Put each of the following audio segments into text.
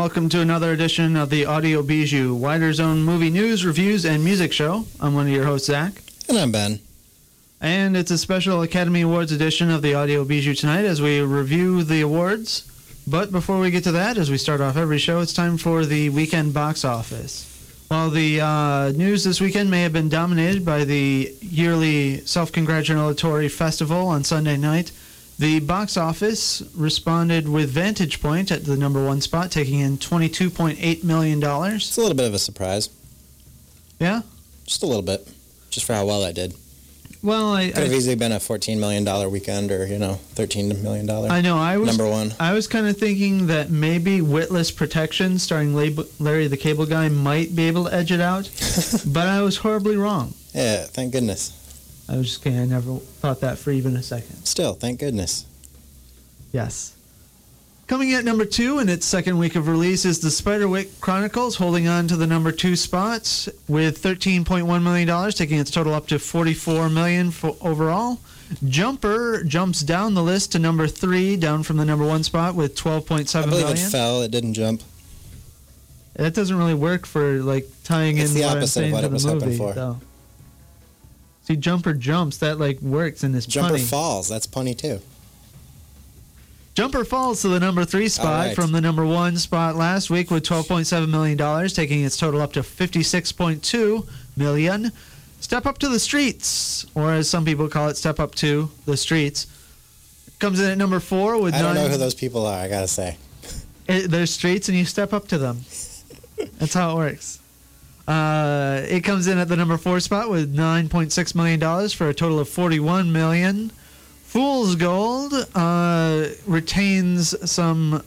welcome to another edition of the Audio Bijou, Wider Zone movie news, reviews, and music show. I'm one of your hosts, Zach. And I'm Ben. And it's a special Academy Awards edition of the Audio Bijou tonight as we review the awards. But before we get to that, as we start off every show, it's time for the weekend box office. While the news this weekend may have been dominated by the yearly self-congratulatory festival on Sunday night, the box office responded with Vantage Point at the number one spot, taking in $22.8 million. It's a little bit of a surprise. Yeah? Just a little bit. Just for how well I did. Well, Could have easily been a $14 million weekend or, $13 million. I know. Number one. I was kind of thinking that maybe Witless Protection, starring Larry the Cable Guy, might be able to edge it out. But I was horribly wrong. Yeah, thank goodness. I was just kidding. I never thought that for even a second. Still, thank goodness. Yes. Coming at number 2 in its second week of release is The Spiderwick Chronicles, holding on to the number 2 spot with $13.1 million, taking its total up to $44 million overall. Jumper jumps down the list to number 3, down from the number 1 spot with $12.7 million. I believe it fell. It didn't jump. That doesn't really work for tying it's in the what I'm opposite saying of what to it the was movie. hoping for. Though. See, Jumper jumps. That works in this Jumper punny. falls. That's punny too. Jumper falls to the number 3 spot from the number 1 spot last week with $12.7 million, taking its total up to $56.2 million. Step Up to the Streets, or as some people call it, Step Up to the Streets, comes in at number 4 with I don't know who those people are, I gotta say. They're streets and you step up to them. That's how it works. It comes in at the number 4 spot with $9.6 million for a total of $41 million. Fool's Gold retains some,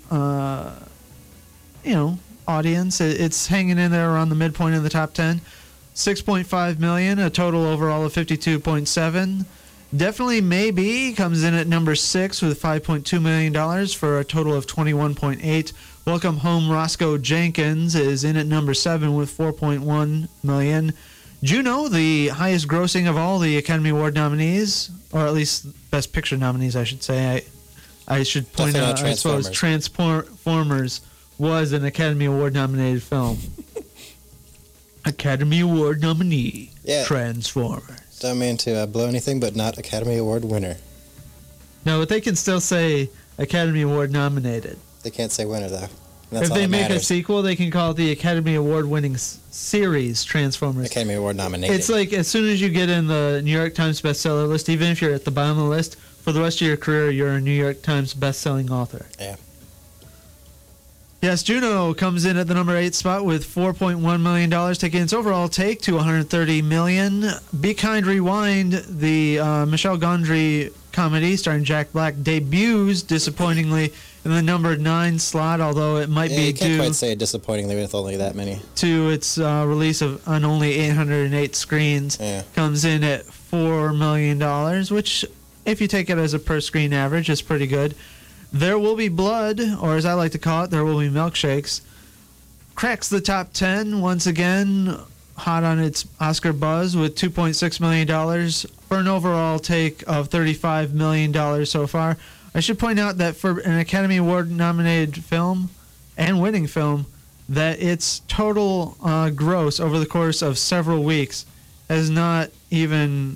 audience. It's hanging in there around the midpoint of the top 10. $6.5 million, a total overall of $52.7. Definitely Maybe comes in at number 6 with $5.2 million for a total of $21.8. Welcome Home Roscoe Jenkins is in at number 7 with $4.1 million. Juno, the highest grossing of all the Academy Award nominees, or at least Best Picture nominees, I should say. I should point out, I suppose, Transformers was an Academy Award nominated film. Academy Award nominee, Transformers. Don't mean to blow anything, but not Academy Award winner. No, but they can still say Academy Award nominated. They can't say winner, though. If they make a sequel, they can call it the Academy Award-winning series, Transformers. Academy Award nominated. It's like as soon as you get in the New York Times bestseller list, even if you're at the bottom of the list, for the rest of your career, you're a New York Times best-selling author. Yeah. Yes, Juno comes in at the number 8 spot with $4.1 million, taking its overall take to $130 million. Be Kind, Rewind, the Michel Gondry comedy starring Jack Black, debuts disappointingly in the number 9 slot, although it might be you can't due quite say disappointingly with only that many. To its release on only 808 screens. Yeah. Comes in at $4 million, which, if you take it as a per-screen average, is pretty good. There Will Be Blood, or as I like to call it, There Will Be Milkshakes, cracks the top 10 once again, hot on its Oscar buzz with $2.6 million for an overall take of $35 million so far. I should point out that for an Academy Award-nominated film and winning film, that its total gross over the course of several weeks has not even,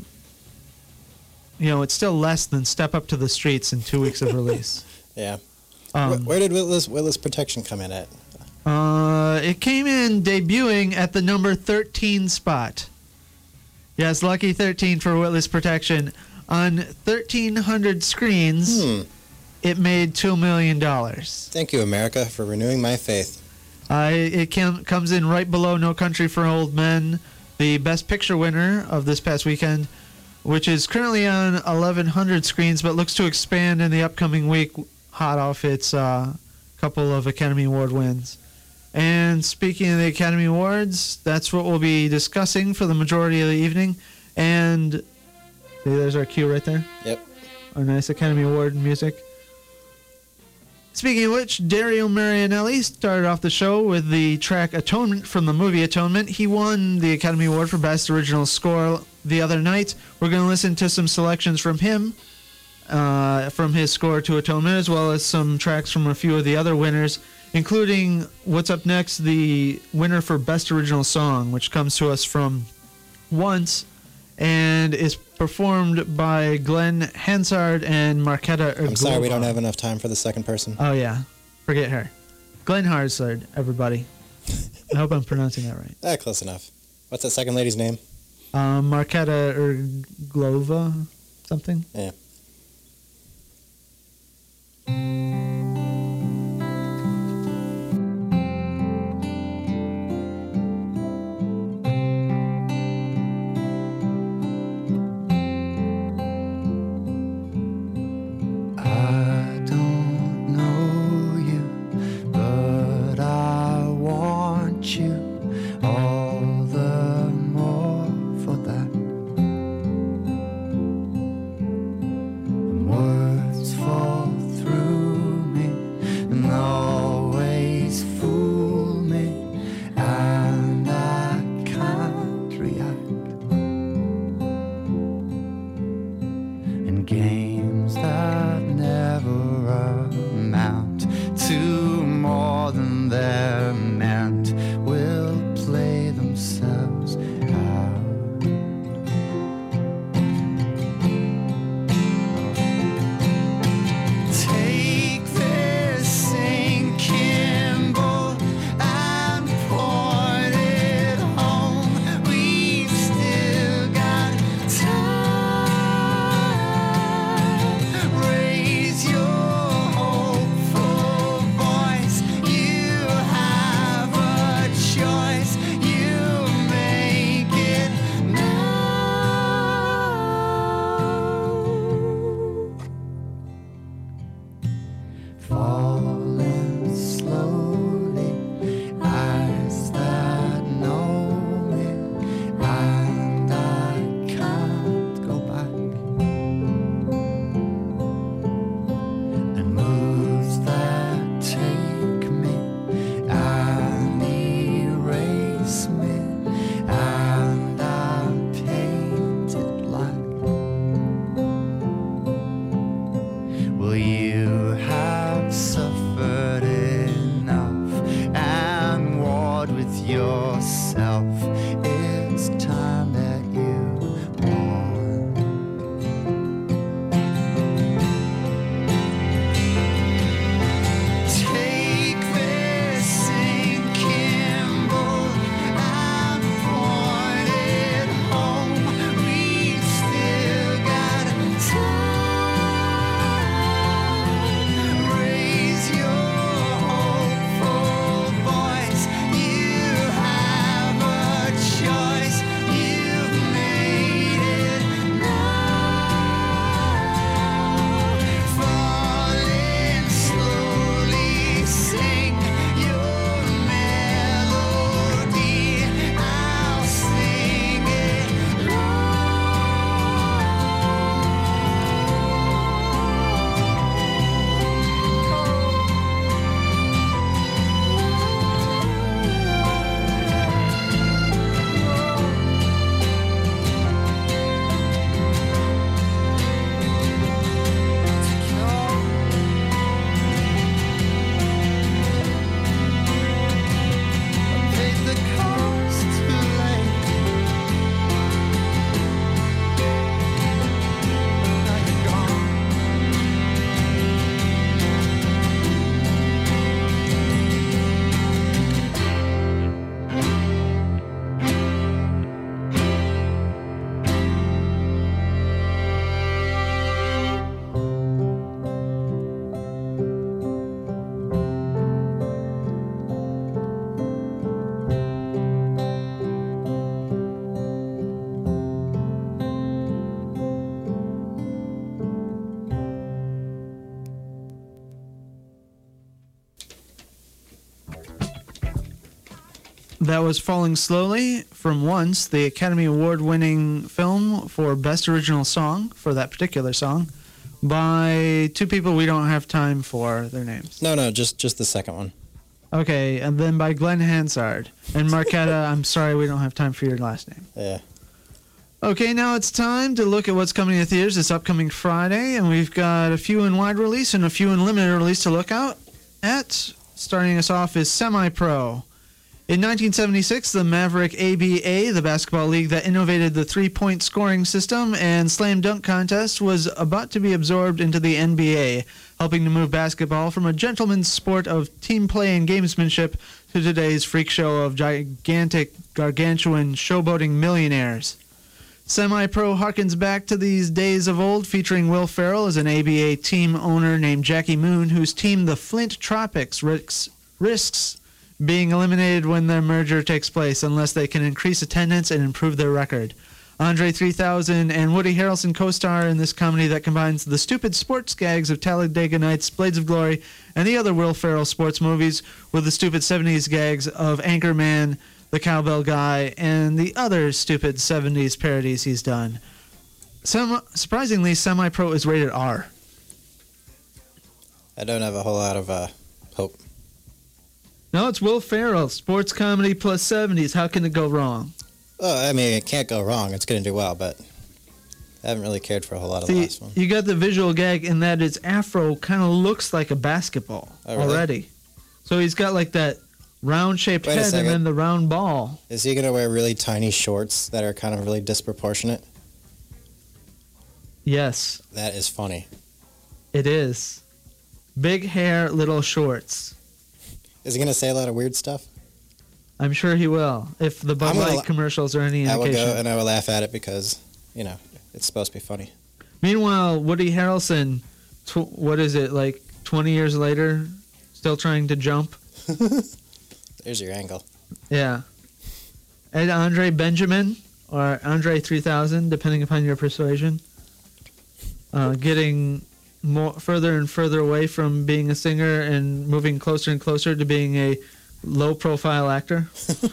it's still less than Step Up to the Streets in 2 weeks of release. Yeah. Where did Witless Protection come in at? It came in debuting at the number 13 spot. Yes, lucky 13 for Witless Protection. On 1,300 screens, it made $2 million. Thank you, America, for renewing my faith. It comes in right below No Country for Old Men, the Best Picture winner of this past weekend, which is currently on 1,100 screens, but looks to expand in the upcoming week, hot off its couple of Academy Award wins. And speaking of the Academy Awards, that's what we'll be discussing for the majority of the evening. And see, there's our cue right there. Yep. Our nice Academy Award music. Speaking of which, Dario Marianelli started off the show with the track Atonement from the movie Atonement. He won the Academy Award for Best Original Score the other night. We're going to listen to some selections from him, from his score to Atonement, as well as some tracks from a few of the other winners including what's up next, the winner for Best Original Song, which comes to us from Once and is performed by Glenn Hansard and Marketa Erglova. I'm sorry, we don't have enough time for the second person. Oh, yeah. Forget her. Glenn Hansard, everybody. I hope I'm pronouncing that right. Close enough. What's that second lady's name? Marketa Erglova, something. Yeah. That was Falling Slowly from Once, the Academy Award-winning film for Best Original Song for that particular song, by two people we don't have time for their names. No, just the second one. Okay, and then by Glenn Hansard. And Marketa, I'm sorry we don't have time for your last name. Yeah. Okay, now it's time to look at what's coming to theaters this upcoming Friday, and we've got a few in wide release and a few in limited release to look out at. starting us off is Semi-Pro. In 1976, the Maverick ABA, the basketball league that innovated the three-point scoring system and slam dunk contest, was about to be absorbed into the NBA, helping to move basketball from a gentleman's sport of team play and gamesmanship to today's freak show of gargantuan showboating millionaires. Semi-Pro harkens back to these days of old, featuring Will Ferrell as an ABA team owner named Jackie Moon, whose team, the Flint Tropics, risks being eliminated when their merger takes place unless they can increase attendance and improve their record. Andre 3000 and Woody Harrelson co-star in this comedy that combines the stupid sports gags of Talladega Nights, Blades of Glory, and the other Will Ferrell sports movies with the stupid 70s gags of Anchorman, The Cowbell Guy, and the other stupid 70s parodies he's done. Surprisingly, Semi-Pro is rated R. I don't have a whole lot of hope. No, it's Will Ferrell, sports comedy plus 70s. How can it go wrong? Well, I mean, it can't go wrong. It's going to do well, but I haven't really cared for a whole lot of the last one. You got the visual gag in that his afro kind of looks like a basketball already. So he's got like that round-shaped head and then the round ball. Is he going to wear really tiny shorts that are kind of really disproportionate? Yes. That is funny. It is. Big hair, little shorts. Is he going to say a lot of weird stuff? I'm sure he will, if the Bud Light commercials are any indication. I will go and I will laugh at it because, it's supposed to be funny. Meanwhile, Woody Harrelson, what is it, like 20 years later, still trying to jump? There's your angle. Yeah. And Andre Benjamin, or Andre 3000, depending upon your persuasion, getting further and further away from being a singer and moving closer and closer to being a low-profile actor.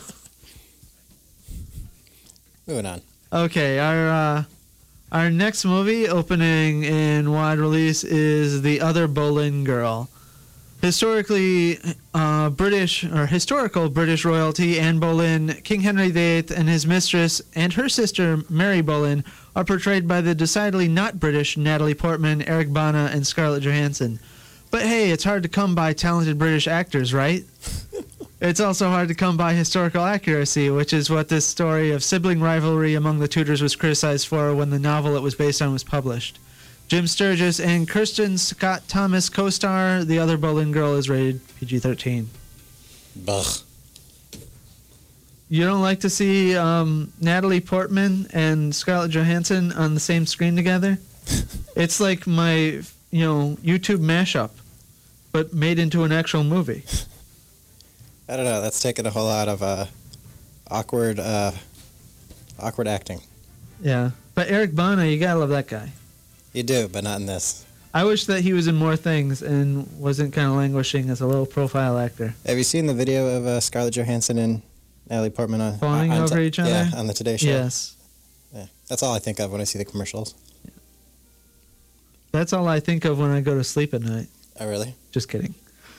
Moving on. Okay, our next movie opening in wide release is The Other Boleyn Girl. Historical British royalty, Anne Boleyn, King Henry VIII, and his mistress and her sister Mary Boleyn are portrayed by the decidedly not British Natalie Portman, Eric Bana, and Scarlett Johansson. But hey, it's hard to come by talented British actors, right? It's also hard to come by historical accuracy, which is what this story of sibling rivalry among the Tudors was criticized for when the novel it was based on was published. Jim Sturgis and Kirsten Scott Thomas co-star. The Other Boleyn Girl is rated PG-13. Ugh. You don't like to see Natalie Portman and Scarlett Johansson on the same screen together? It's like my, YouTube mashup, but made into an actual movie. I don't know. That's taken a whole lot of awkward acting. Yeah, but Eric Bana, you gotta love that guy. You do, but not in this. I wish that he was in more things and wasn't kind of languishing as a low-profile actor. Have you seen the video of Scarlett Johansson and Natalie Portman fawning over each other? Yeah, on the Today Show. Yes. Yeah, that's all I think of when I see the commercials. That's all I think of when I go to sleep at night. Oh, really? Just kidding.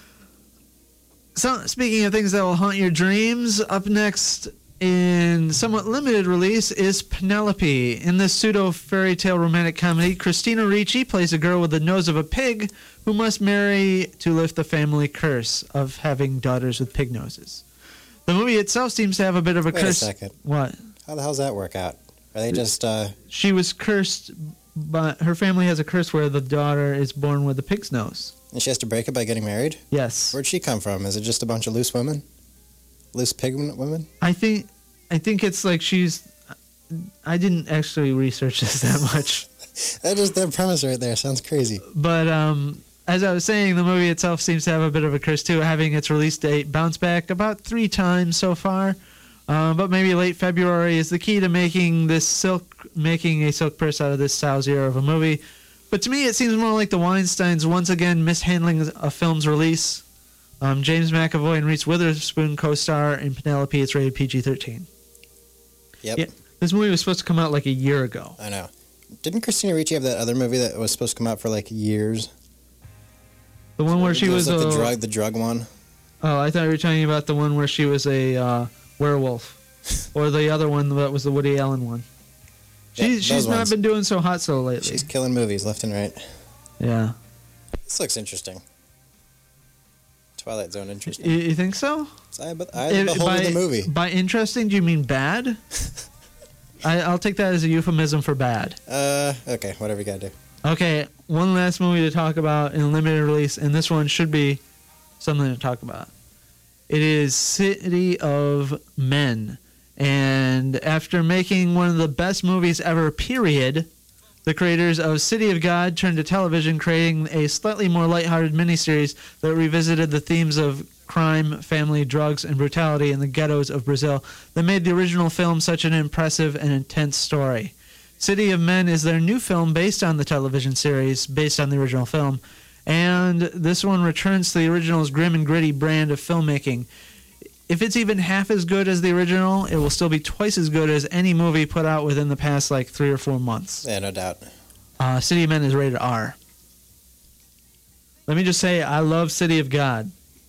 So, speaking of things that will haunt your dreams, up next in somewhat limited release is Penelope. In this pseudo-fairy tale romantic comedy, Christina Ricci plays a girl with the nose of a pig who must marry to lift the family curse of having daughters with pig noses. The movie itself seems to have a bit of a curse. Wait a second. What? How the hell's that work out? Are they just... She was cursed, but her family has a curse where the daughter is born with a pig's nose. And she has to break it by getting married? Yes. Where'd she come from? Is it just a bunch of loose women? Loose pig women? I think it's like she's... I didn't actually research this that much. That premise right there sounds crazy. But as I was saying, the movie itself seems to have a bit of a curse too, having its release date bounce back about 3 times so far. But maybe late February is the key to making a silk purse out of this sowsier of a movie. But to me, it seems more like the Weinsteins once again mishandling a film's release. James McAvoy and Reese Witherspoon co-star in Penelope. It's rated PG-13. Yep. Yeah, this movie was supposed to come out like a year ago. I know. Didn't Christina Ricci have that other movie that was supposed to come out for like years? The one where she was like the drug one. Oh, I thought you were talking about the one where she was a werewolf, or the other one that was the Woody Allen one. She's not been doing so hot so lately. She's killing movies left and right. Yeah. This looks interesting. Twilight Zone interesting. You think so? I behold the movie. By interesting, do you mean bad? I'll take that as a euphemism for bad. Okay, whatever you gotta do. Okay, one last movie to talk about in limited release, and this one should be something to talk about. It is City of Men. And after making one of the best movies ever, period, the creators of City of God turned to television, creating a slightly more lighthearted miniseries that revisited the themes of crime, family, drugs, and brutality in the ghettos of Brazil that made the original film such an impressive and intense story. City of Men is their new film based on the television series, based on the original film, and this one returns to the original's grim and gritty brand of filmmaking. If it's even half as good as the original, it will still be twice as good as any movie put out within the past, 3 or 4 months. Yeah, no doubt. City of Men is rated R. Let me just say, I love City of God.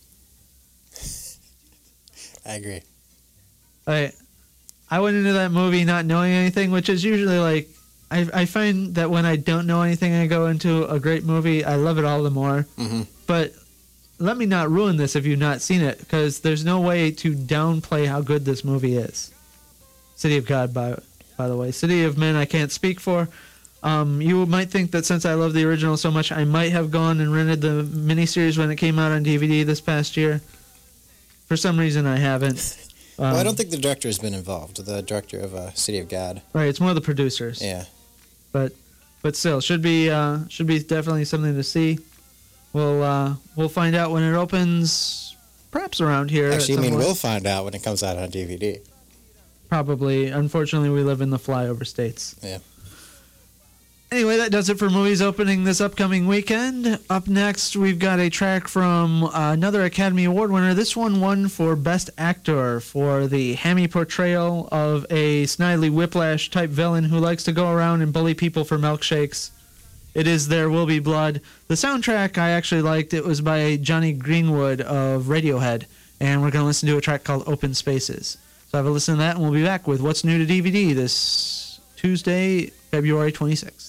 I agree. I went into that movie not knowing anything, which is usually I find that when I don't know anything and I go into a great movie, I love it all the more. Mm-hmm. But let me not ruin this if you've not seen it, because there's no way to downplay how good this movie is. City of God, by the way. City of Men, I can't speak for. You might think that since I love the original so much, I might have gone and rented the miniseries when it came out on DVD this past year. For some reason, I haven't. Well, I don't think the director has been involved. The director of City of God. Right, it's one of the producers. Yeah. But still, should be definitely something to see. We'll find out when it opens, perhaps around here. Actually, we'll find out when it comes out on DVD. Probably. Unfortunately, we live in the flyover states. Yeah. Anyway, that does it for movies opening this upcoming weekend. Up next, we've got a track from another Academy Award winner. This one won for Best Actor for the hammy portrayal of a snidely whiplash-type villain who likes to go around and bully people for milkshakes. It is There Will Be Blood. The soundtrack I actually liked. It was by Johnny Greenwood of Radiohead, and we're going to listen to a track called Open Spaces. So have a listen to that, and we'll be back with What's New to DVD this Tuesday, February 26th.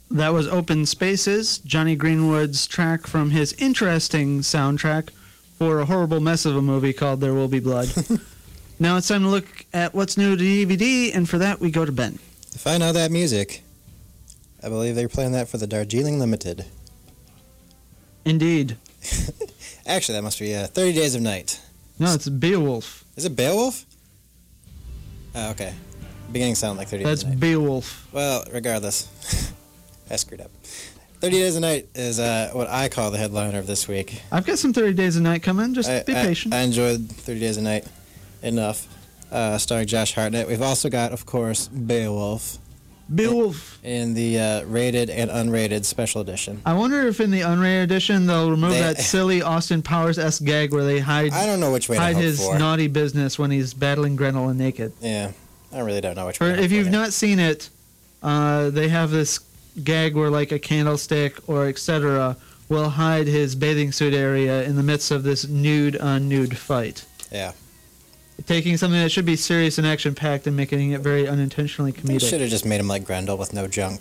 That was Open Spaces, Johnny Greenwood's track from his interesting soundtrack for a horrible mess of a movie called There Will Be Blood. Now it's time to look at what's new to DVD, and for that we go to Ben. If I know that music, I believe they're playing that for the Darjeeling Limited. Indeed. Actually, that must be 30 Days of Night. No, it's Beowulf. Is it Beowulf? Oh, okay. Beginning sound like 30 That's Days of Night. Beowulf. Well, regardless. I screwed up. 30 Days of Night is what I call the headliner of this week. I've got some 30 Days a Night coming. Just be patient. I enjoyed 30 Days of Night enough, starring Josh Hartnett. We've also got, of course, Beowulf. Beowulf. In the rated and unrated special edition. I wonder if in the unrated edition they'll remove that silly Austin Powers-esque gag where they hide. I don't know which way to hope his for. Naughty business when he's battling Grendel and naked. Yeah, I really don't know which way. If you've not seen it, they have this gag where like a candlestick or etc. will hide his bathing suit area in the midst of this nude on nude fight. Yeah. Taking something that should be serious and action-packed and making it very unintentionally comedic. They should have just made him like Grendel with no junk.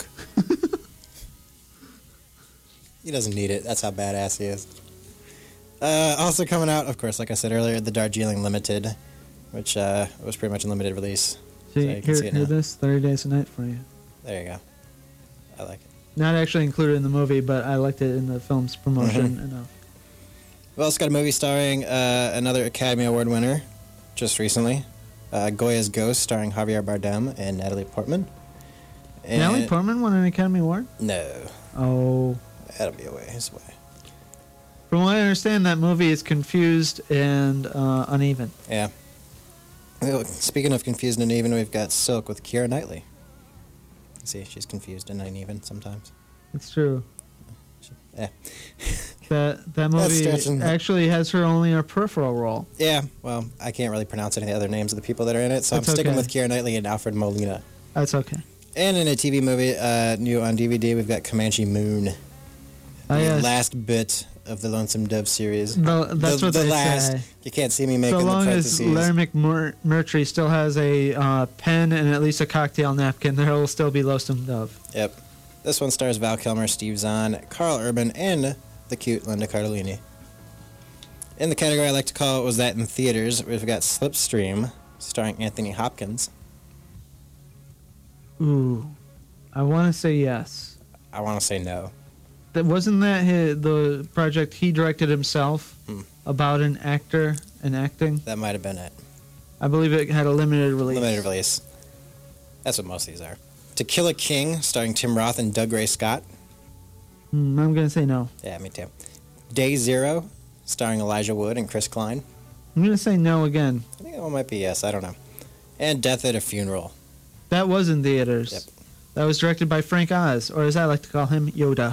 He doesn't need it. That's how badass he is. Also coming out, of course, like I said earlier, the Darjeeling Limited, which was pretty much a limited release. See, so hear this, 30 Days a Night for you. There you go. I like it. Not actually included in the movie, but I liked it in the film's promotion enough. We've also got a movie starring another Academy Award winner, just recently, Goya's Ghost, starring Javier Bardem and Natalie Portman. And Natalie Portman won an Academy Award? No. Oh. That'll be a ways away. From what I understand, that movie is confused and uneven. Yeah. Well, speaking of confused and uneven, we've got Silk with Keira Knightley. See, she's confused and uneven sometimes. It's true. Yeah. That movie actually has her only a peripheral role. Yeah, well, I can't really pronounce any of the other names of the people that are in it, so That's I'm sticking okay. with Keira Knightley and Alfred Molina. That's okay. And in a TV movie, new on DVD, we've got Comanche Moon. The last bit of the Lonesome Dove series. That's what they say. You can't see me making so the long parentheses. as Larry McMurtry still has a pen and at least a cocktail napkin, there will still be Lonesome Dove. Yep. This one stars Val Kilmer, Steve Zahn, Carl Urban, and the cute Linda Cardellini. In the category I like to call it Was That in Theaters, we've got Slipstream, starring Anthony Hopkins. Ooh. I want to say yes. I want to say no. Wasn't that the project he directed himself about an actor and acting? That might have been it. I believe it had a limited release. Limited release. That's what most of these are. To Kill a King, starring Tim Roth and Doug Ray Scott. I'm going to say no. Yeah, me too. Day Zero, starring Elijah Wood and Chris Klein. I'm going to say no again. I think that one might be yes. I don't know. And Death at a Funeral. That was in theaters. Yep. That was directed by Frank Oz, or as I like to call him, Yoda.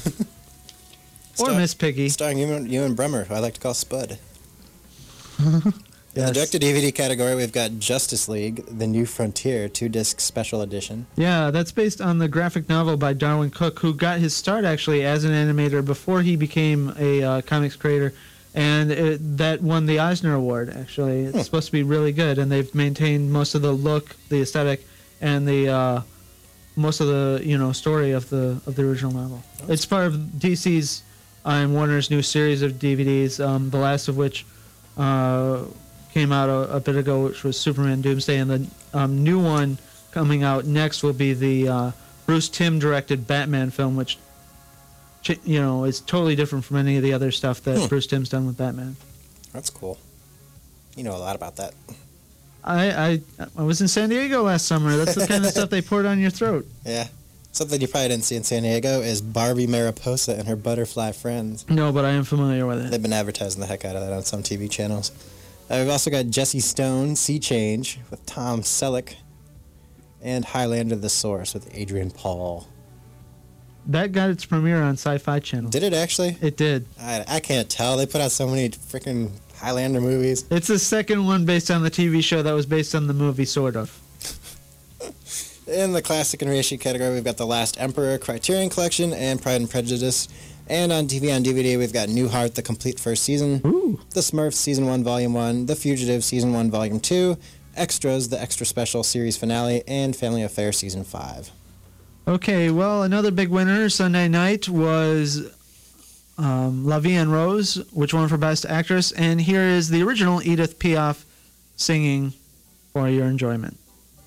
Or Miss Piggy. Starring Ewan Bremmer, who I like to call Spud. Yes. In the direct-to-DVD category, we've got Justice League, The New Frontier, 2-disc special edition. Yeah, that's based on the graphic novel by Darwin Cook, who got his start actually as an animator before he became a comics creator. And that won the Eisner Award, actually. It's supposed to be really good, and they've maintained most of the look, the aesthetic, and the most of the story of the original novel. It's part of DC's and Warner's new series of DVDs, the last of which came out a bit ago, which was Superman Doomsday, and the new one coming out next will be the Bruce Timm directed Batman film, which is totally different from any of the other stuff that Bruce Timm's done with Batman. That's cool. You know a lot about that. I was in San Diego last summer. That's the kind of stuff they poured on your throat. Yeah. Something you probably didn't see in San Diego is Barbie Mariposa and her butterfly friends. No, but I am familiar with it. They've been advertising the heck out of that on some TV channels. We've also got Jesse Stone, Sea Change, with Tom Selleck, and Highlander the Source with Adrian Paul. That got its premiere on Sci-Fi Channel. Did it actually? It did. I can't tell. They put out so many freaking Highlander movies. It's the second one based on the TV show that was based on the movie, sort of. In the classic and reissue category, we've got The Last Emperor, Criterion Collection, and Pride and Prejudice. And on TV and DVD, we've got Newhart, the complete first season, Ooh. The Smurfs, Season 1, Volume 1, The Fugitive, Season 1, Volume 2, Extras, the extra special series finale, and Family Affair Season 5. Okay, well, another big winner Sunday night was La Vie en Rose, which won for Best Actress. And here is the original Edith Piaf singing for your enjoyment.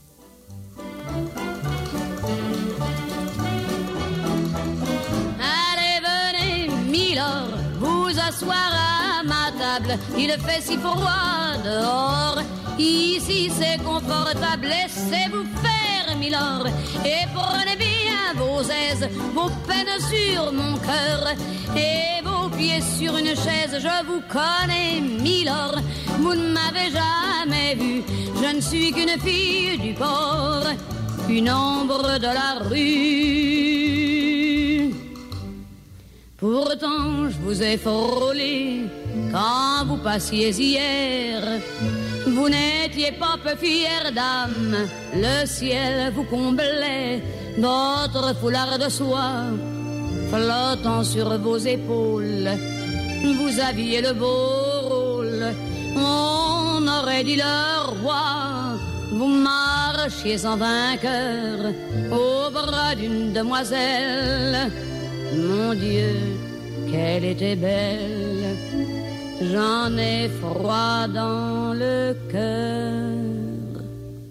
Allez, venez, Milord, vous asseoir à ma table. Il fait si froid dehors. Ici c'est confortable, laissez-vous faire, Milord. Et prenez bien vos aises, vos peines sur mon cœur. Et vos pieds sur une chaise, je vous connais, Milord. Vous ne m'avez jamais vu, je ne suis qu'une fille du port, une ombre de la rue. Pourtant, je vous ai frôlé quand vous passiez hier. Vous n'étiez pas peu fière d'âme, le ciel vous comblait, votre foulard de soie flottant sur vos épaules. Vous aviez le beau rôle, on aurait dit le roi. Vous marchiez en vainqueur au bras d'une demoiselle. Mon Dieu, qu'elle était belle, j'en ai froid dans le cœur.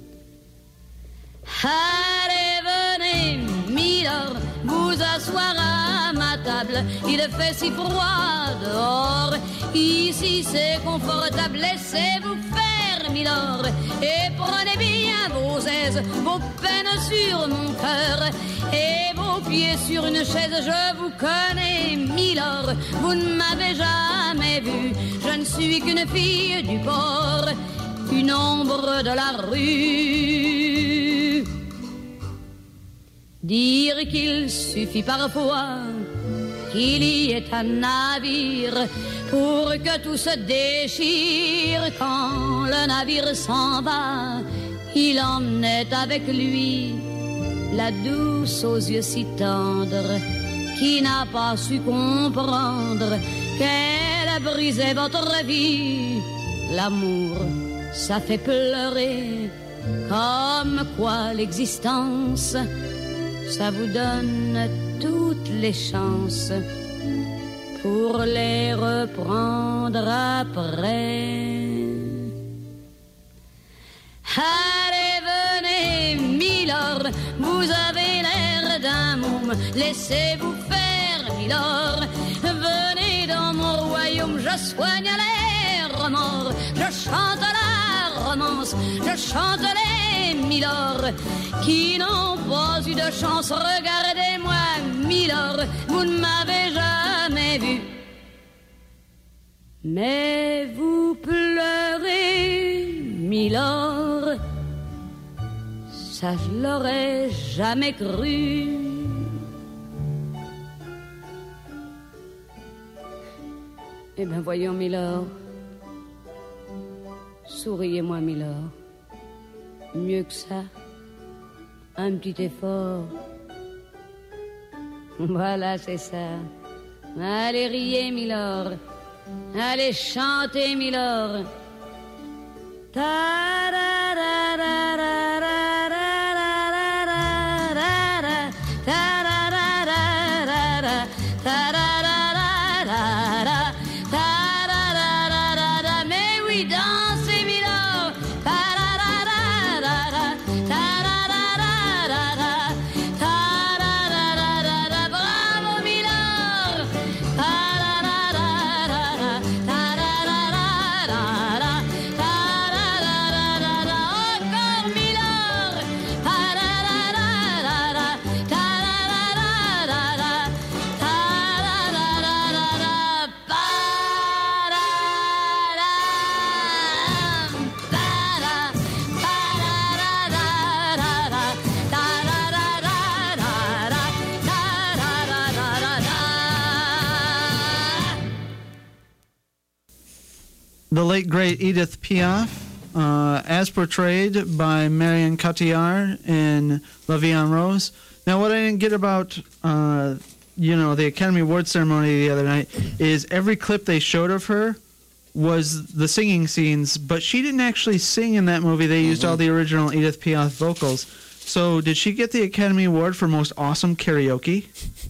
Allez, venez, Milord, vous asseoir à ma table. Il fait si froid dehors, ici c'est confortable, laissez-vous faire, Milord. Et prenez bien vos aises, vos peines sur mon cœur. Et vos pieds sur une chaise, je vous connais, Milord. Vous ne m'avez jamais vu, je ne suis qu'une fille du port, une ombre de la rue. Dire qu'il suffit parfois qu'il y ait un navire pour que tout se déchire. Quand le navire s'en va, il emmenait avec lui la douce aux yeux si tendres, qui n'a pas su comprendre qu'elle brisait votre vie. L'amour, ça fait pleurer, comme quoi l'existence, ça vous donne toutes les chances pour les reprendre après. Allez, venez, Milord, vous avez l'air d'un môme, laissez-vous faire, Milord. Venez dans mon royaume, je soigne les remords, je chante la romance, je chante les Milord qui n'ont pas eu de chance. Regardez-moi, Milord, vous ne m'avez jamais vu, mais vous pleurez, Milord, ça je l'aurais jamais cru. Eh bien voyons, Milord, souriez-moi, Milord, mieux que ça, un petit effort. Voilà, c'est ça. Allez, riez, Milord, allez, chantez, Milord. Mais oui, dansez, Milord. Bravo, Milord. Encore, Milord. The late, great Edith Piaf, as portrayed by Marion Cotillard in La Vie en Rose. Now, what I didn't get about, the Academy Award ceremony the other night is every clip they showed of her was the singing scenes, but she didn't actually sing in that movie. They used all the original Edith Piaf vocals. So, did she get the Academy Award for most awesome karaoke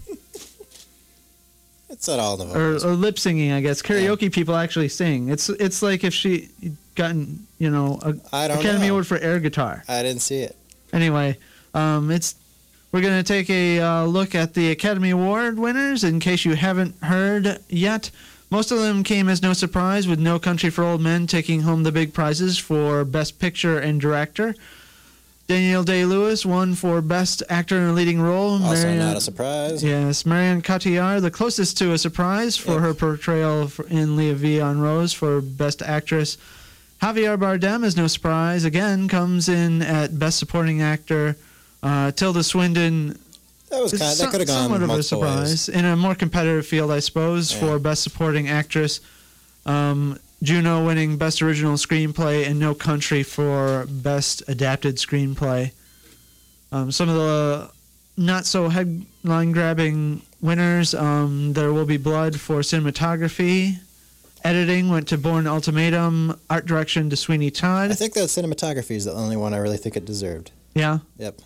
It's not all the or vocals. lip singing? I guess karaoke people actually sing. It's like if she gotten I don't Academy know. Award for air guitar. I didn't see it. Anyway, we're gonna take a look at the Academy Award winners in case you haven't heard yet. Most of them came as no surprise, with No Country for Old Men taking home the big prizes for Best Picture and Director. Daniel Day-Lewis won for Best Actor in a Leading Role. Also not a surprise. Yes, Marion Cotillard, the closest to a surprise for her portrayal in Leah V. on Rose for Best Actress. Javier Bardem, is no surprise, again comes in at Best Supporting Actor. Tilda Swinton, That could have gone somewhat of a multiple surprise ways. in a more competitive field, I suppose, for Best Supporting Actress. Juno winning Best Original Screenplay, and No Country for Best Adapted Screenplay. Some of the not so headline grabbing winners: There Will Be Blood for cinematography. Editing went to Bourne Ultimatum. Art direction to Sweeney Todd. I think that cinematography is the only one I really think it deserved. Yeah. Yep.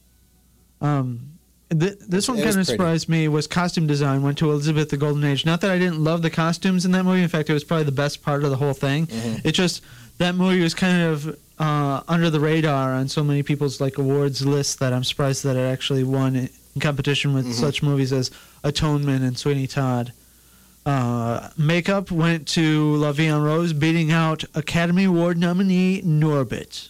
This one It was kind of pretty. surprised me. Was costume design went to Elizabeth the Golden Age. Not that I didn't love the costumes in that movie. In fact, it was probably the best part of the whole thing. It just that movie was kind of under the radar on so many people's awards lists that I'm surprised that it actually won in competition with such movies as Atonement and Sweeney Todd. Makeup went to La Vie en Rose, beating out Academy Award nominee Norbit.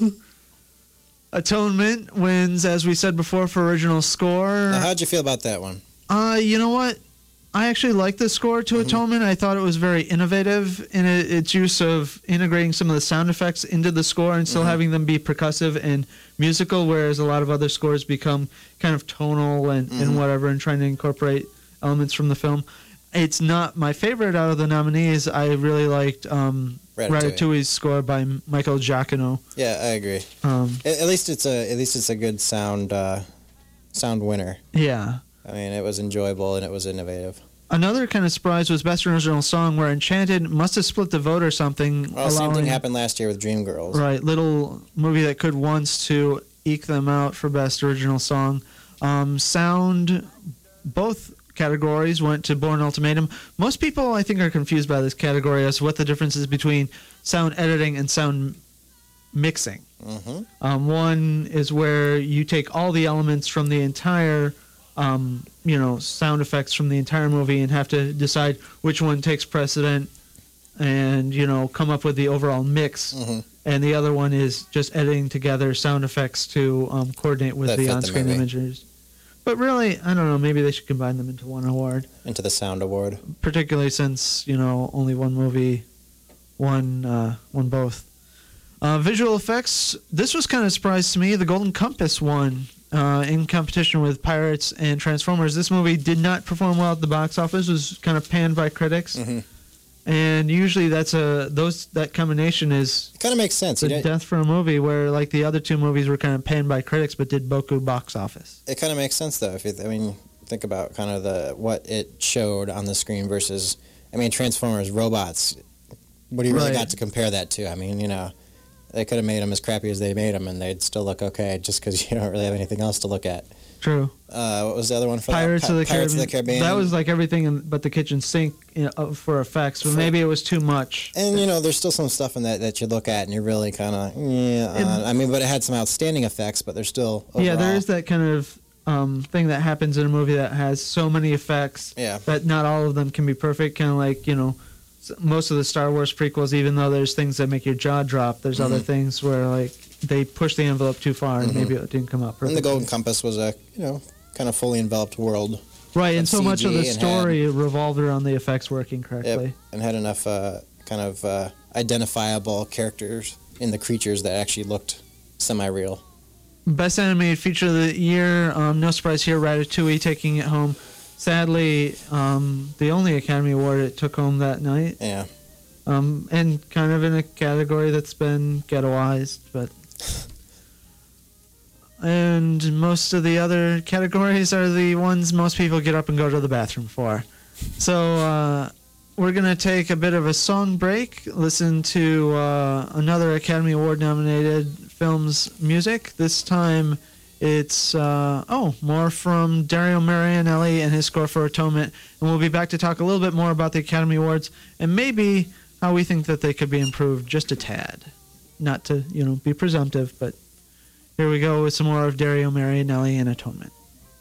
Atonement wins, as we said before, for original score. Now, how'd you feel about that one? You know what? I actually liked the score to Atonement. I thought it was very innovative in its use of integrating some of the sound effects into the score and still having them be percussive and musical, whereas a lot of other scores become kind of tonal and whatever, and trying to incorporate elements from the film. It's not my favorite out of the nominees. I really liked Ratatouille's score by Michael Giacchino. Yeah, I agree. At least it's a good sound winner. Yeah. I mean, it was enjoyable and it was innovative. Another kind of surprise was Best Original Song, where Enchanted must have split the vote or something. Well, same thing happened last year with Dreamgirls. Right, little movie that could once to eke them out for Best Original Song. Sound, both categories went to Bourne Ultimatum. Most people, I think, are confused by this category as to what the difference is between sound editing and sound mixing. One is where you take all the elements from the entire, sound effects from the entire movie and have to decide which one takes precedent and, come up with the overall mix. And the other one is just editing together sound effects to coordinate with That the fit the on-screen movie. images. But really, I don't know, maybe they should combine them into one award. Into the sound award. Particularly since, only one movie won both. Visual effects, this was kind of a surprise to me. The Golden Compass won in competition with Pirates and Transformers. This movie did not perform well at the box office, was kind of panned by critics. And usually that combination is It kind of makes sense. the death for a movie, where like the other two movies were kind of panned by critics but did boku box office. It kind of makes sense though. Think about kind of what it showed on the screen versus, Transformers, robots. What do you really Right. got to compare that to? They could have made them as crappy as they made them, and they'd still look okay, just because you don't really have anything else to look at. True. What was the other one for Pirates that? of the Pirates Caribbean. of the Caribbean. That was like everything but the kitchen sink for effects, but maybe it was too much. And there's still some stuff in that you look at and you're really kind of but it had some outstanding effects, but there's still overall. Yeah, there is that kind of thing that happens in a movie that has so many effects that not all of them can be perfect. Kind of like most of the Star Wars prequels, even though there's things that make your jaw drop, there's other things where like they push the envelope too far and maybe it didn't come out perfectly. And the Golden Compass was a kind of fully enveloped world. Right, and so much of the CG and story revolved around the effects working correctly. Yep, and had enough identifiable characters in the creatures that actually looked semi-real. Best Animated Feature of the Year, no surprise here, Ratatouille taking it home. Sadly, the only Academy Award it took home that night. Yeah. And kind of in a category that's been ghettoized, but... And most of the other categories are the ones most people get up and go to the bathroom for. So we're going to take a bit of a song break, listen to another Academy Award nominated film's music. This time It's, more from Dario Marianelli and his score for Atonement. And we'll be back to talk a little bit more about the Academy Awards and maybe how we think that they could be improved just a tad. Not to, be presumptive, but here we go with some more of Dario Marianelli and Atonement.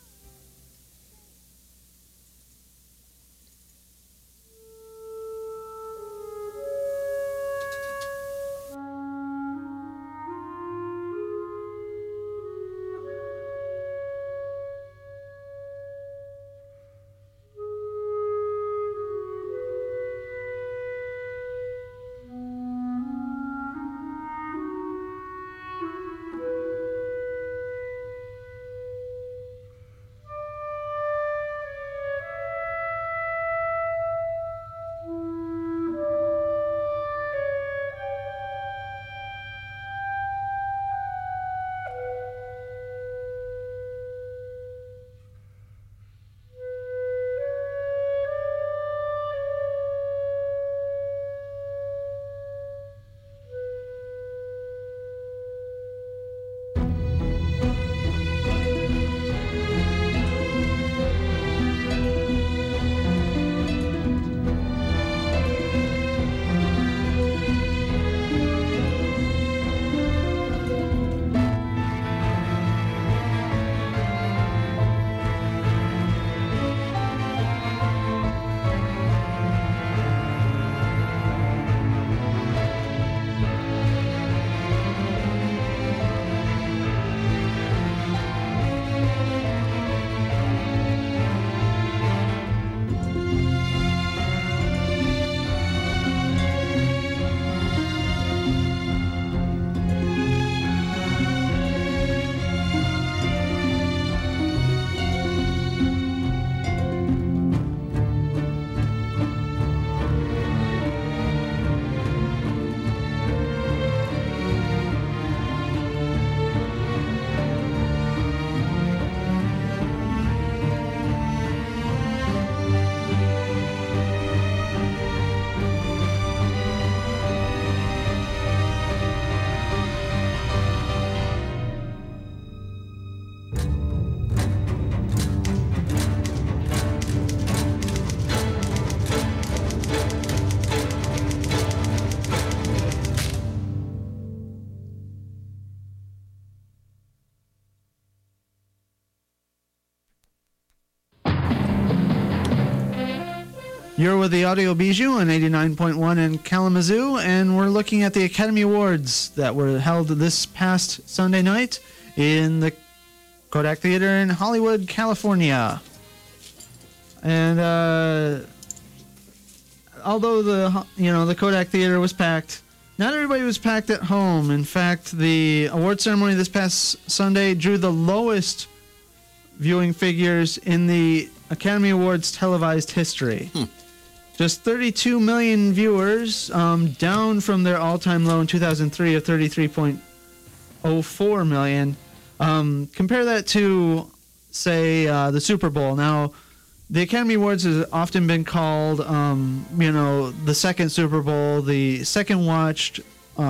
You're with the Audio Bijou on 89.1 in Kalamazoo, and we're looking at the Academy Awards that were held this past Sunday night in the Kodak Theater in Hollywood, California. And although the Kodak Theater was packed, not everybody was packed at home. In fact, the award ceremony this past Sunday drew the lowest viewing figures in the Academy Awards televised history. Just 32 million viewers, down from their all-time low in 2003 of 33.04 million. Compare that to, say, the Super Bowl. Now, the Academy Awards has often been called, the second Super Bowl, the second watched,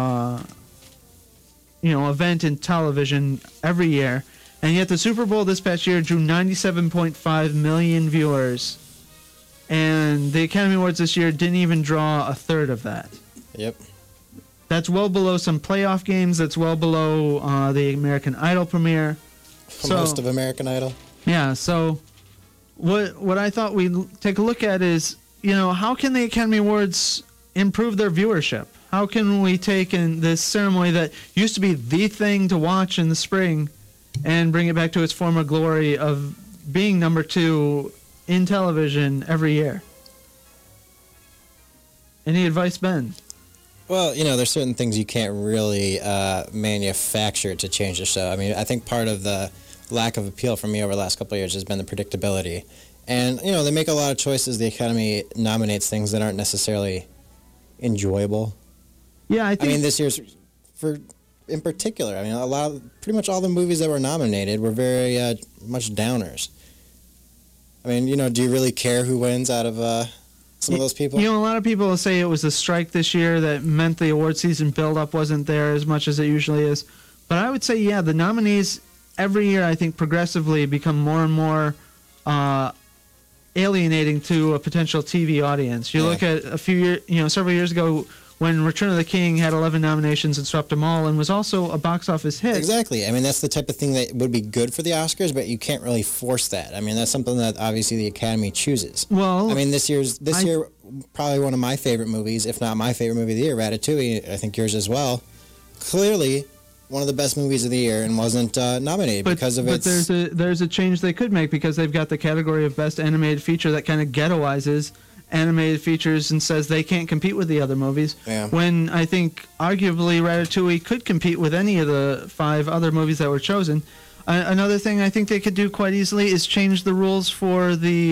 event in television every year. And yet the Super Bowl this past year drew 97.5 million viewers. And the Academy Awards this year didn't even draw a third of that. Yep. That's well below some playoff games. That's well below the American Idol premiere. Most of American Idol. Yeah, so what I thought we'd take a look at is, how can the Academy Awards improve their viewership? How can we take in this ceremony that used to be the thing to watch in the spring and bring it back to its former glory of being number 2 in television every year? Any advice, Ben? Well, there's certain things you can't really manufacture to change the show. I mean, I think part of the lack of appeal for me over the last couple of years has been the predictability. And, they make a lot of choices. The Academy nominates things that aren't necessarily enjoyable. Yeah, I think... this year's, in particular, pretty much all the movies that were nominated were very much downers. Do you really care who wins out of some of those people? A lot of people say it was the strike this year that meant the award season build-up wasn't there as much as it usually is. But I would say, the nominees every year, I think, progressively become more and more alienating to a potential TV audience. You look at several years ago when Return of the King had 11 nominations and swept them all and was also a box office hit. Exactly. I mean, that's the type of thing that would be good for the Oscars, but you can't really force that. I mean, that's something that obviously the Academy chooses. Well, I mean, this year, probably one of my favorite movies, if not my favorite movie of the year, Ratatouille, I think yours as well. Clearly one of the best movies of the year and wasn't nominated because of its... But there's a change they could make because they've got the category of Best Animated Feature that kind of ghettoizes animated features and says they can't compete with the other movies. Yeah. When I think arguably Ratatouille could compete with any of the 5 other movies that were chosen. Another thing I think they could do quite easily is change the rules for the,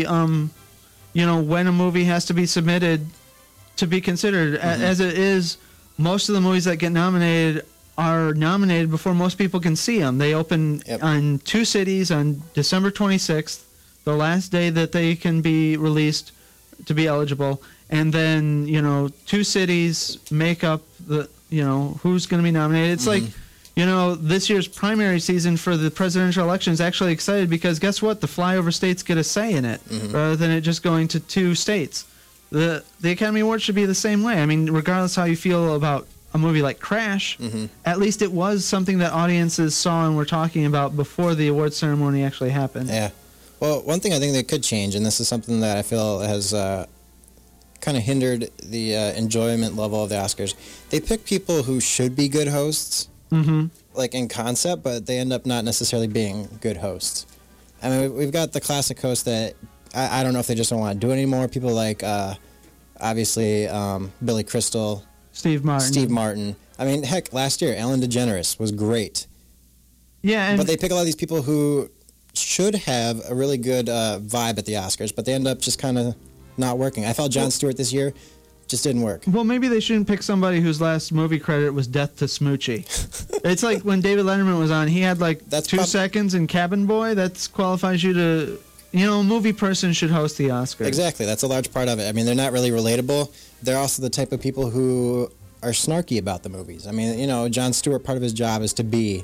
when a movie has to be submitted to be considered. As it is, most of the movies that get nominated are nominated before most people can see them. They open on 2 cities on December 26th, the last day that they can be released to be eligible, and then 2 cities make up the who's going to be nominated. It's like this year's primary season for the presidential election is actually excited because guess what? The flyover states get a say in it rather than it just going to 2 states. The Academy Awards should be the same way. I mean, regardless how you feel about a movie like Crash, at least it was something that audiences saw and were talking about before the awards ceremony actually happened. Yeah. Well, one thing I think they could change, and this is something that I feel has kind of hindered the enjoyment level of the Oscars, they pick people who should be good hosts, like in concept, but they end up not necessarily being good hosts. I mean, we've got the classic hosts that I don't know if they just don't want to do it anymore. People like, obviously, Billy Crystal, Steve Martin. I mean, heck, last year, Ellen DeGeneres was great. Yeah, but they pick a lot of these people who should have a really good vibe at the Oscars, but they end up just kind of not working. I felt Jon Stewart this year just didn't work. Well, maybe they shouldn't pick somebody whose last movie credit was Death to Smoochie. It's like when David Letterman was on, he had like 2 seconds in Cabin Boy. That qualifies you to, a movie person should host the Oscars. Exactly. That's a large part of it. I mean, they're not really relatable. They're also the type of people who are snarky about the movies. I mean, Jon Stewart, part of his job is to be...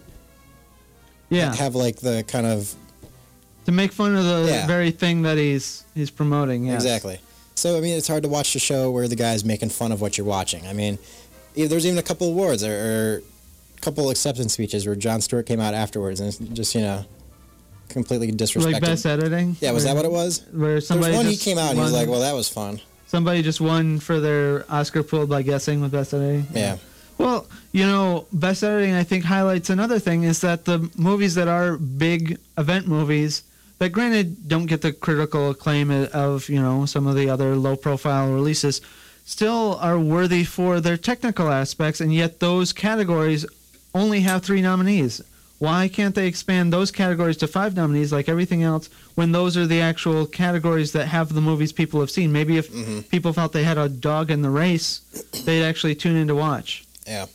have like the kind of... To make fun of the very thing that he's promoting, yes. Exactly. So, I mean, it's hard to watch the show where the guy's making fun of what you're watching. I mean, there's even a couple awards or a couple acceptance speeches where Jon Stewart came out afterwards and just, completely disrespected. Like Best Editing? Yeah, was that what it was? Where somebody there was one he came out and he was like, well, that was fun. Somebody just won for their Oscar pool by guessing with Best Editing? Yeah. Well, Best Editing, I think, highlights another thing is that the movies that are big event movies that granted don't get the critical acclaim of, some of the other low-profile releases, still are worthy for their technical aspects, and yet those categories only have 3 nominees. Why can't they expand those categories to 5 nominees like everything else when those are the actual categories that have the movies people have seen? Maybe if people felt they had a dog in the race, they'd actually tune in to watch. Yeah.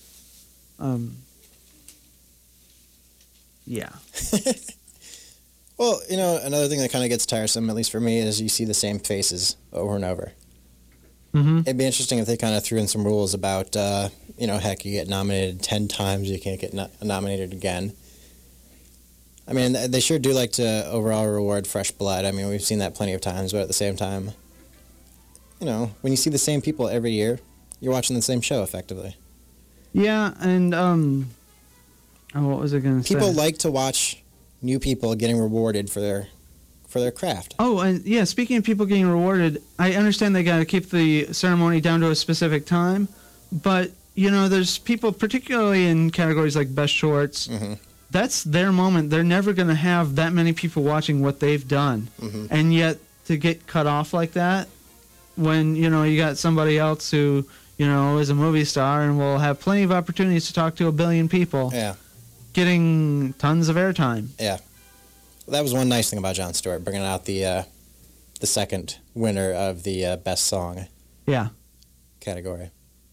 Yeah. Well, another thing that kind of gets tiresome, at least for me, is you see the same faces over and over. It'd be interesting if they kind of threw in some rules about, heck, you get nominated 10 times, you can't get nominated again. I mean, they sure do like to overall reward fresh blood. I mean, we've seen that plenty of times, but at the same time, when you see the same people every year, you're watching the same show, effectively. Yeah, and, what was I going to say? People like to watch new people getting rewarded for their craft. Oh, and yeah, speaking of people getting rewarded, I understand they got to keep the ceremony down to a specific time, but, there's people, particularly in categories like Best Shorts, that's their moment. They're never going to have that many people watching what they've done. And yet, to get cut off like that, when, you got somebody else who, is a movie star and will have plenty of opportunities to talk to 1 billion people. Yeah. Getting tons of airtime. Yeah. Well, that was one nice thing about Jon Stewart, bringing out the second winner of the Best Song category.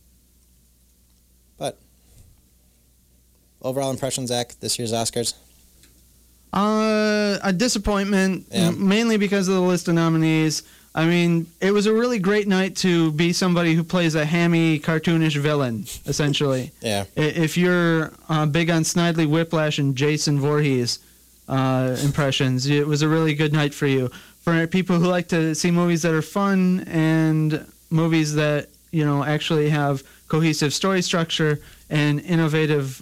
But overall impression, Zach, this year's Oscars? A disappointment, mainly because of the list of nominees. I mean, it was a really great night to be somebody who plays a hammy, cartoonish villain, essentially. Yeah. If you're big on Snidely Whiplash and Jason Voorhees, impressions. It was a really good night for you. For people who like to see movies that are fun and movies that, actually have cohesive story structure and innovative,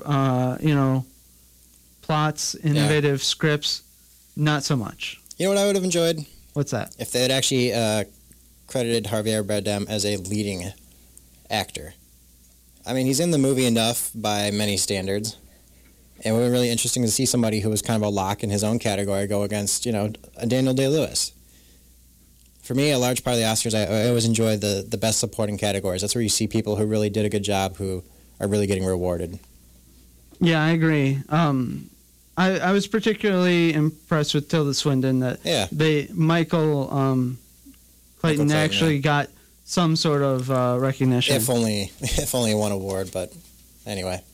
plots, innovative scripts, not so much. You know what I would have enjoyed? What's that? If they had actually credited Javier Bardem as a leading actor. I mean, he's in the movie enough by many standards. And it would be really interesting to see somebody who was kind of a lock in his own category go against, a Daniel Day-Lewis. For me, a large part of the Oscars, I always enjoy the best supporting categories. That's where you see people who really did a good job who are really getting rewarded. Yeah, I agree. I was particularly impressed with Tilda Swinton that Michael Clayton actually got some sort of recognition. If only one award, but anyway.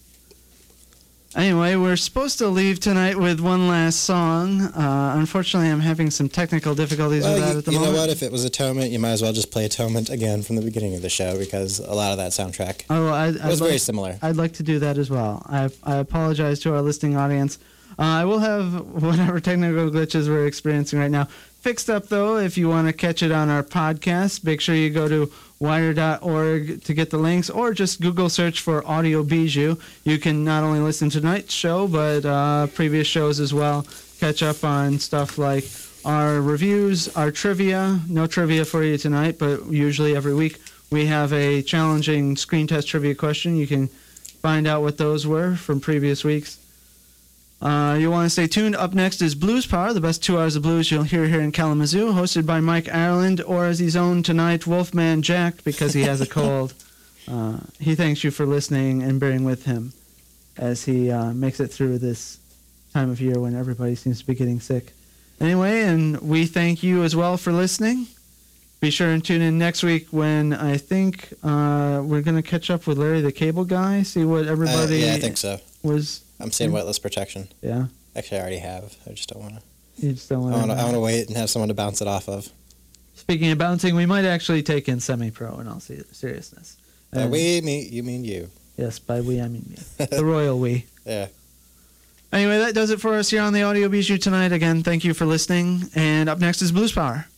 Anyway, we're supposed to leave tonight with one last song. Unfortunately, I'm having some technical difficulties with that at the moment. You know what? If it was Atonement, you might as well just play Atonement again from the beginning of the show because a lot of that soundtrack was very similar. I'd like to do that as well. I apologize to our listening audience. I will have whatever technical glitches we're experiencing right now fixed up, though. If you want to catch it on our podcast, make sure you go to wire.org to get the links, or just Google search for Audio Bijou. You can not only listen to tonight's show, but previous shows as well. Catch up on stuff like our reviews, our trivia. No trivia for you tonight, but usually every week we have a challenging screen test trivia question. You can find out what those were from previous weeks. You want to stay tuned. Up next is Blues Power, the best 2 hours of blues you'll hear here in Kalamazoo, hosted by Mike Ireland, or as he's owned tonight, Wolfman Jack, because he has a cold. He thanks you for listening and bearing with him as he makes it through this time of year when everybody seems to be getting sick. Anyway, and we thank you as well for listening. Be sure and tune in next week when I think we're going to catch up with Larry the Cable Guy, see what everybody yeah, I think so. was... I'm saying Waitlist Protection. Yeah. Actually, I already have. I just don't want to. You just don't want to. I want to wait and have someone to bounce it off of. Speaking of bouncing, we might actually take in Semi-Pro in all seriousness. By we, you mean you. Yes, by we, I mean me. The royal we. Yeah. Anyway, that does it for us here on the Audio Bijou tonight. Again, thank you for listening. And up next is Blues Power.